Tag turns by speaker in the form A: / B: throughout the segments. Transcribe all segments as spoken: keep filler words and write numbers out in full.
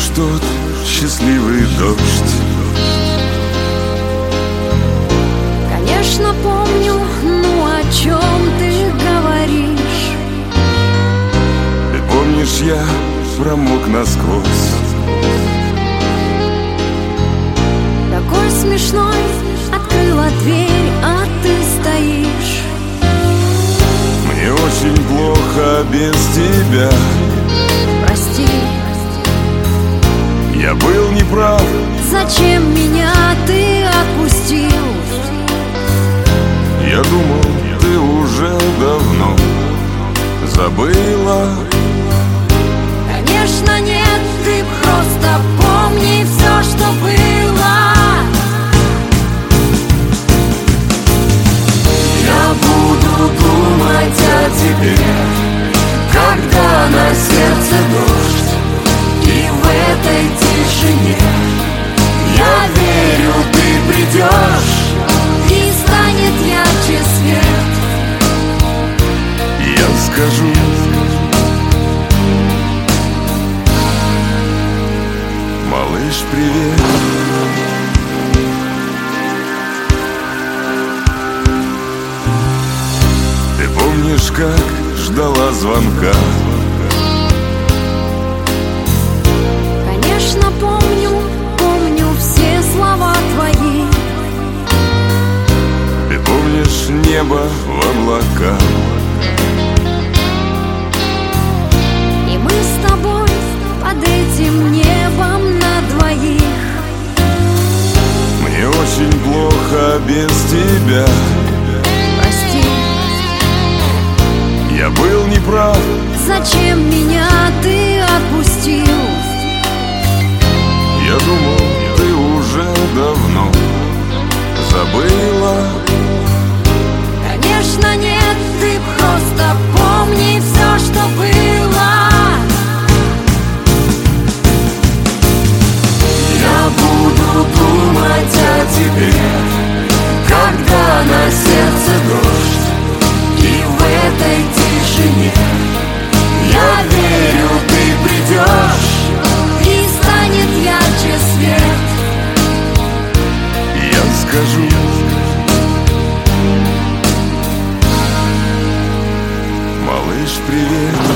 A: тот счастливый дождь.
B: Конечно, помню, ну о чем ты говоришь?
A: Ты помнишь, я промок насквозь.
B: Такой смешной, открыла дверь, а ты стоишь.
A: Мне очень плохо без тебя.
B: Прости,
A: я был неправ.
B: Зачем меня ты отпустил?
A: Я думал, ты уже давно забыла.
B: Конечно нет, ты просто помни все, что было.
C: Я буду думать о тебе, когда на сердце дождь. И в этой тишине я верю, ты придешь,
B: и станет ярче свет.
A: Я скажу: малыш, привет. Ты помнишь, как ждала звонка?
B: Конечно, помню, помню все слова твои.
A: Ты помнишь небо в облаках?
B: И мы с тобой под этим небом на двоих.
A: Мне очень плохо без тебя.
B: Прости,
A: я был неправ.
B: зачем меня ты отпустил?
A: Я думал, ты уже давно забыла.
B: Конечно нет, ты просто помни все, что было.
C: Я буду думать о тебе, когда на сердце дождь. И в этой тишине я верю, ты придешь,
B: И станет ярче свет.
A: Я скажу: малыш, привет.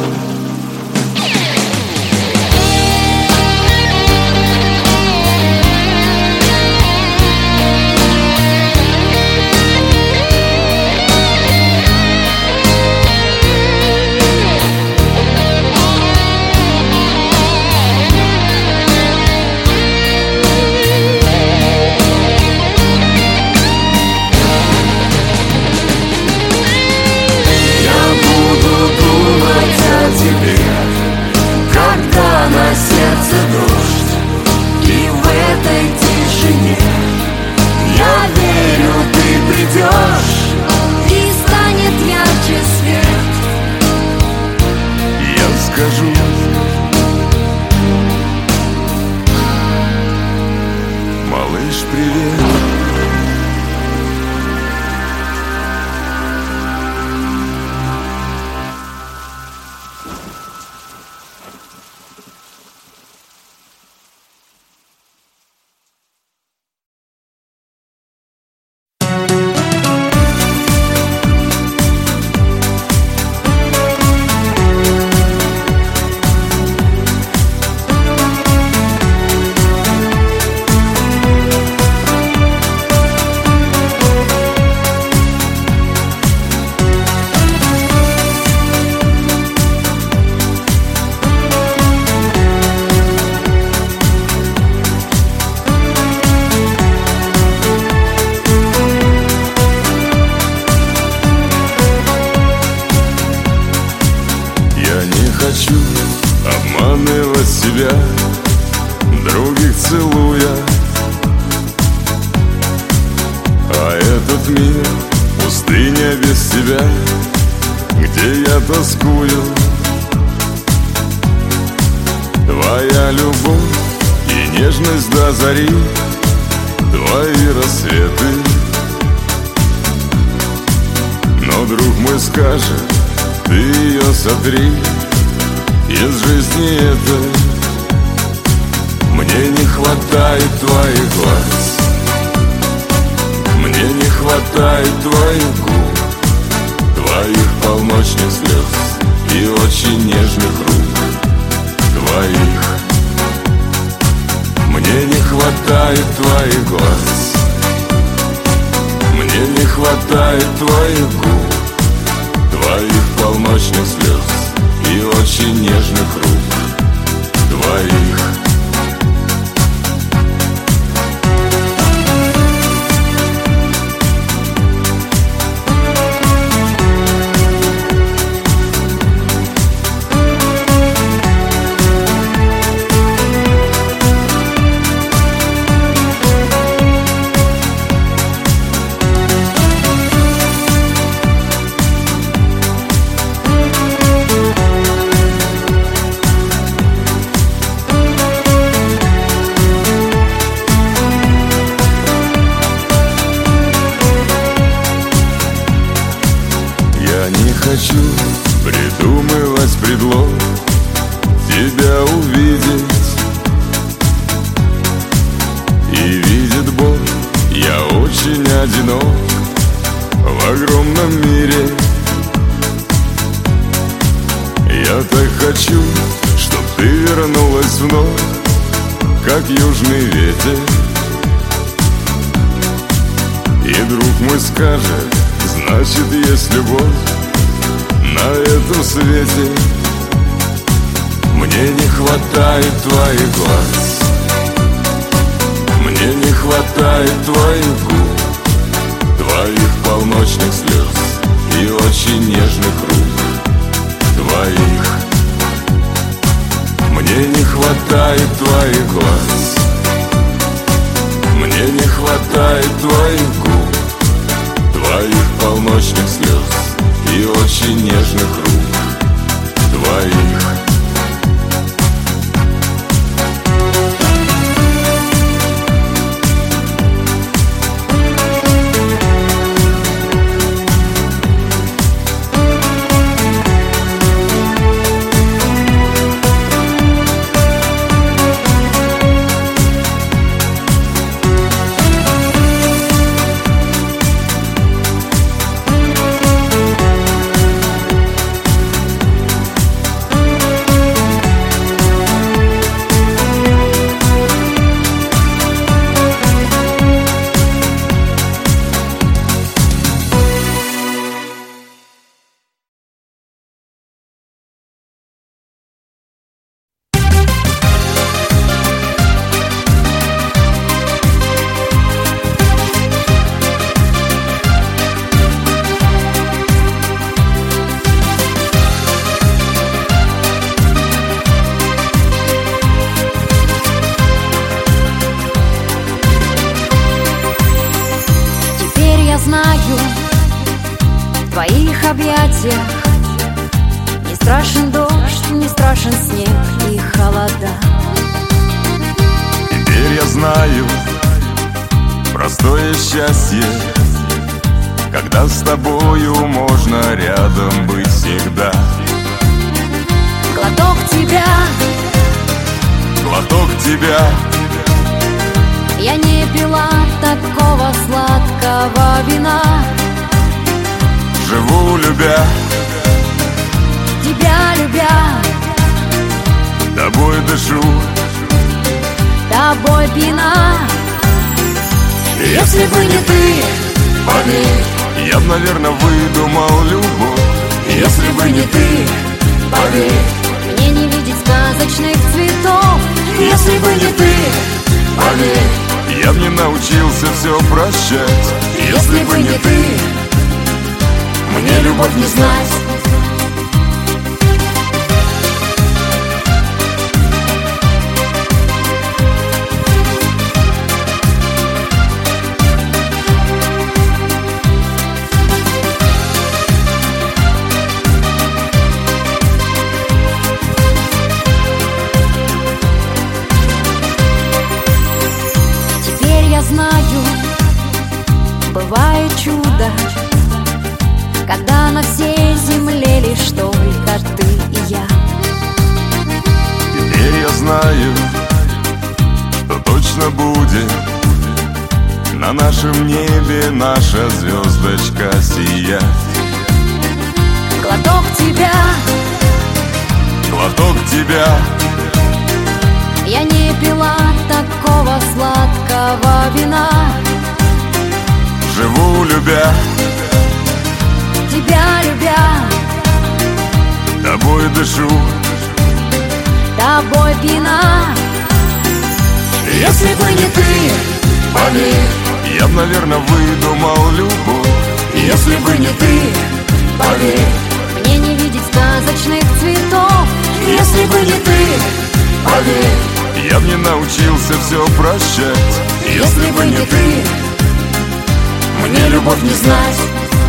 C: тебе, когда на сердце дождь. И в этой тишине я верю, ты придешь,
B: И станет ярче свет.
A: Я скажу: малыш, привет. Хочу обманывать себя, других целуя. А этот мир пустыня без тебя, где я тоскую. Твоя любовь и нежность до зари, твои рассветы. Но друг мой скажет: ты ее сотри из жизни этой. Мне не хватает твоих глаз, мне не хватает твоих губ, твоих полночных слез и очень нежных рук твоих. Мне не хватает твоих глаз, мне не хватает твоих губ, твоих полночных слез и очень нежных рук твоих. Хочу придумывать предлог тебя увидеть, и видит Бог, я очень одинок в огромном мире. Я так хочу, чтоб ты вернулась вновь, как южный ветер. И друг мой скажет: значит, есть любовь на этом свете. Мне не хватает твоих глаз, мне не хватает твоих губ, твоих полночных слез и очень нежных рук твоих. Мне не хватает твоих глаз, мне не хватает твоих губ, твоих полночных слез и очень нежных рук твоих.
B: В твоих объятиях не страшен дождь, не страшен снег и холода.
A: Теперь я знаю простое счастье, когда с тобою можно рядом быть всегда.
B: Глоток тебя,
A: глоток тебя,
B: я не пила такого сладкого вина.
A: Живу любя,
B: тебя любя,
A: тобой дышу,
B: тобой пьяна.
A: Если бы не ты, поверь, я б, наверное, выдумал любовь. Если бы не ты, поверь,
B: мне не видеть сказочных цветов.
A: Если бы не ты, поверь, я б не научился все прощать. Если бы не ты, мне любовь не знать.
B: Теперь я знаю, бывает чудо, когда на всей земле лишь только ты и я.
A: Теперь я знаю, что точно будет на нашем небе наша звездочка сиять.
B: Глоток тебя,
A: глоток тебя,
B: я не пила такого сладкого вина.
A: живу любя,
B: тебя любя,
A: тобой дышу,
B: тобой пьяна.
C: Если бы не ты, поверь,
A: я б, наверное, выдумал любовь.
C: если бы не ты, поверь,
B: мне не видеть сказочных цветов.
C: если бы не ты, поверь,
A: я б не научился все прощать.
C: если бы не ты, мне любовь не знать.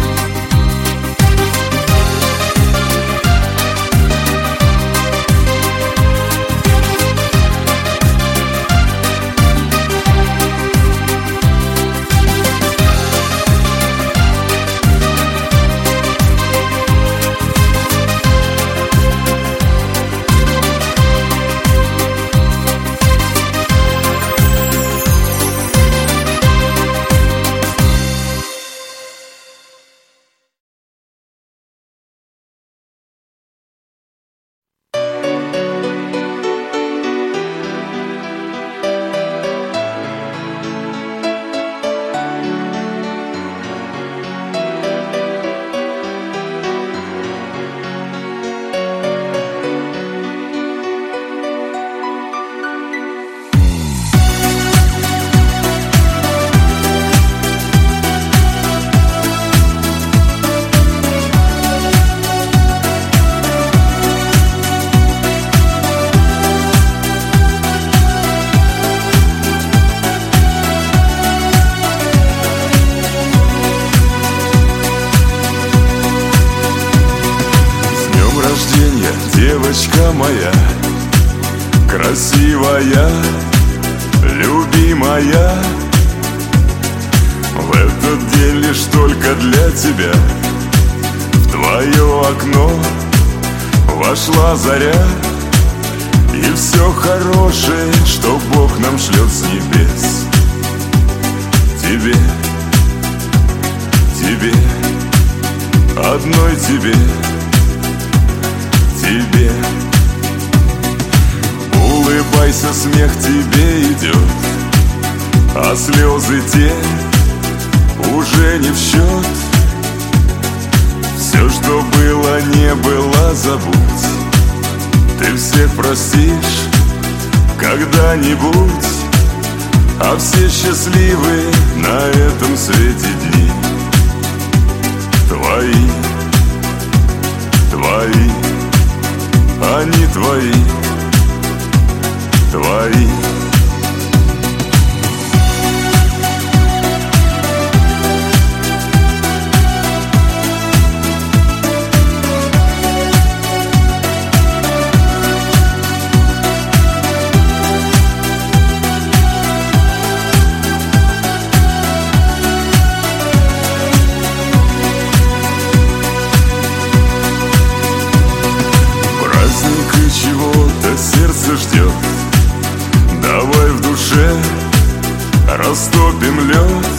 A: Девочка моя, красивая, любимая, в этот день лишь только для тебя в твое окно вошла заря. И все хорошее, что Бог нам шлет с небес, тебе, тебе, одной тебе, тебе. Улыбайся, смех тебе идет, а слезы те уже не в счет. Все, что было, не было, забудь. Ты всех простишь когда-нибудь, а все счастливы на этом свете дни твои, твои. Они твои, твои. Чего-то сердце ждет, давай в душе растопим лед.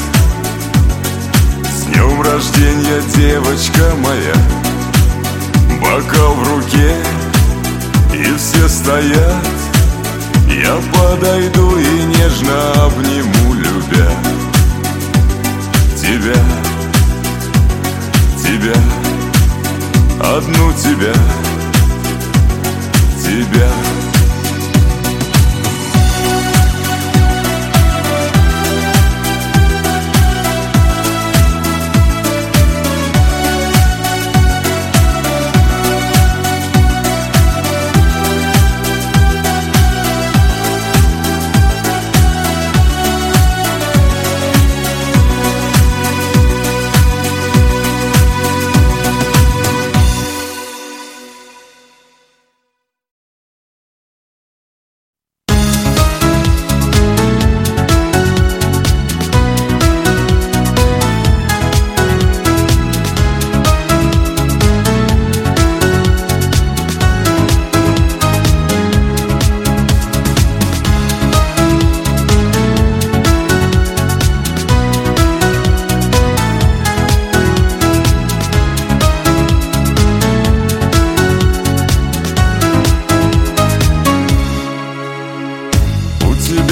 A: С днем рождения, девочка моя, бокал в руке, и все стоят. Я подойду и нежно обниму, любя тебя, тебя, одну тебя, тебя.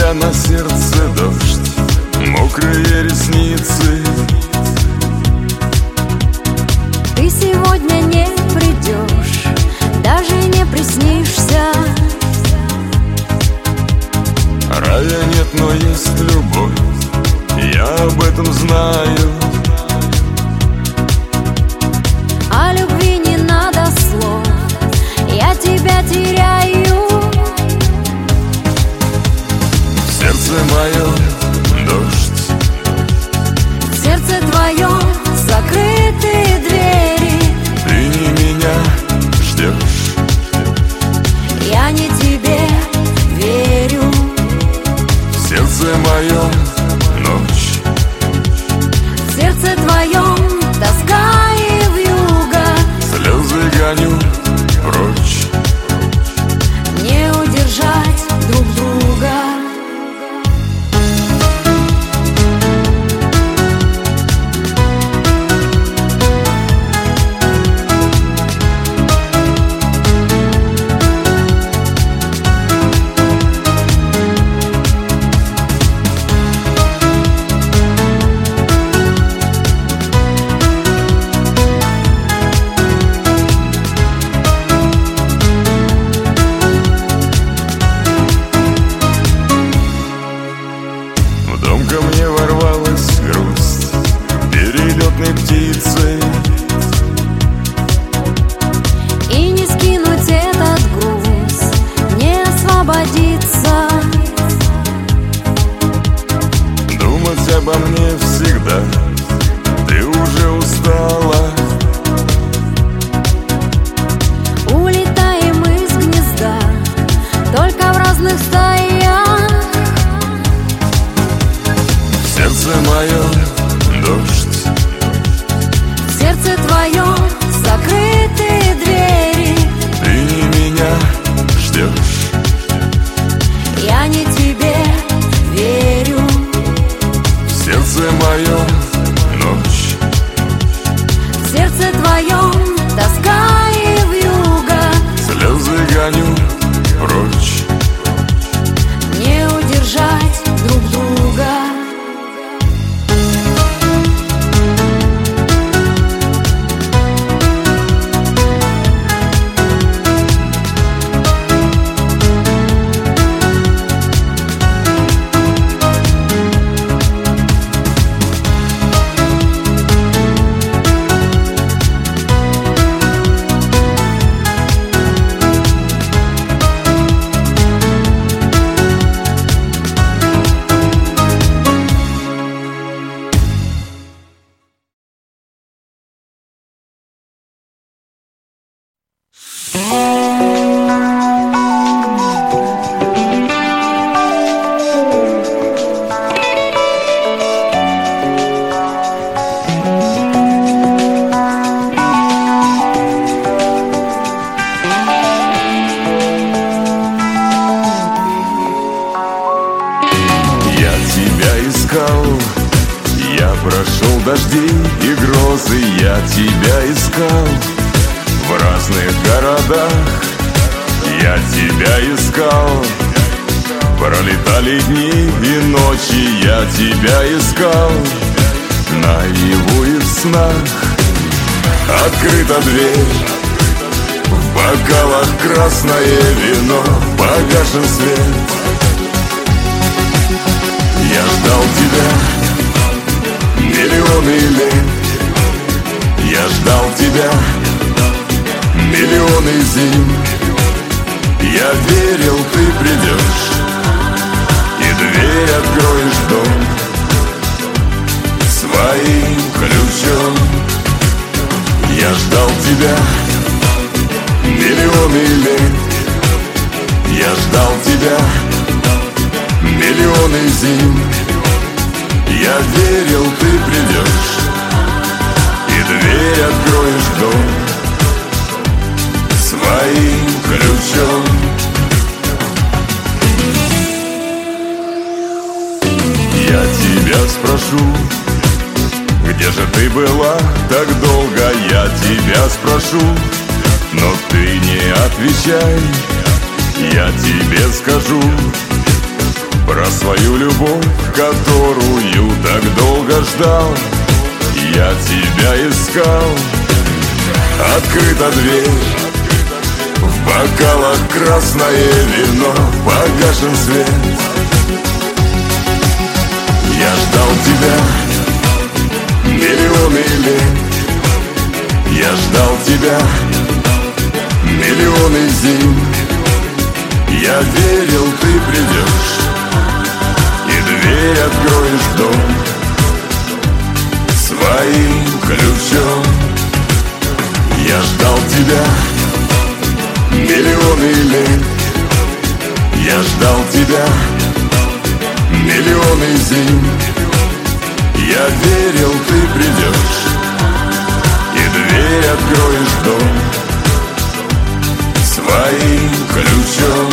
A: тебя на сердце дождь, мокрые ресницы.
B: Ты сегодня не придешь, даже не приснишься.
A: Рая нет, но есть любовь, я об этом знаю.
B: О любви не надо слов, я тебя теряю.
A: Сердце мое дождь,
B: В сердце твоем закрыты двери.
A: ты не меня ждешь,
B: Я не тебе верю.
A: в сердце моем ночь,
B: В сердце твоем тоска и вьюга.
A: слезы гоню прочь.
B: Не удержать друг друга.
A: В дом ко мне ворвалась грусть перелетной птицы.
B: И не скинуть этот груз, не освободиться.
A: Думать обо мне всегда, ты уже устала.
B: Улетаем из гнезда, только в разных стаях.
A: В сердце моем дождь,
B: В сердце твоем закрыты двери.
A: ты не меня ждешь,
B: Я не тебе верю.
A: в сердце моем ночь,
B: В сердце твоем тоска и вьюга.
A: слезы гоню прочь.
B: Не удержать друг друга.
A: Я прошел дожди и грозы, я тебя искал в разных городах, я тебя искал. Пролетали дни и ночи, я тебя искал наяву и в снах. Открыта дверь, в бокалах красное вино, погашен свет. Я ждал тебя миллионы лет, я ждал тебя миллионы зим. Я верил, ты придешь и дверь откроешь в дом своим ключом. Я ждал тебя миллионы лет, я ждал тебя миллионы зим. Я верил, ты придешь и дверь откроешь в дом своим ключом. Я тебя спрошу, где же ты была так долго? Я тебя спрошу, но ты не отвечай. Я тебе скажу, про свою любовь, которую так долго ждал. Я тебя искал. Открыта дверь, в бокалах красное вино, погашен свет. Я ждал тебя миллионы лет. Я ждал тебя миллионы зим. Я верил, ты придешь и дверь откроешь в дом своим ключом. Я ждал тебя миллионы лет. Я ждал тебя миллионы зим. Я верил, ты придешь и дверь откроешь в дом своим ключом.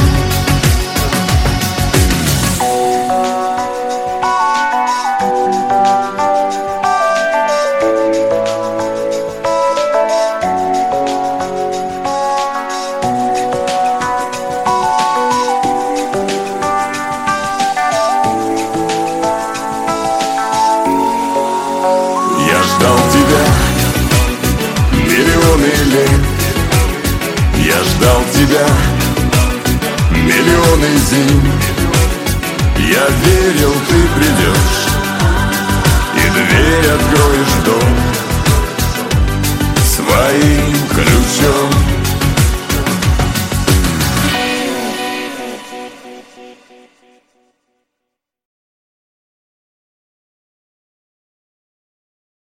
A: Я ждал тебя миллионы зим. Я верил, ты придешь и дверь откроешь в дом своим ключом.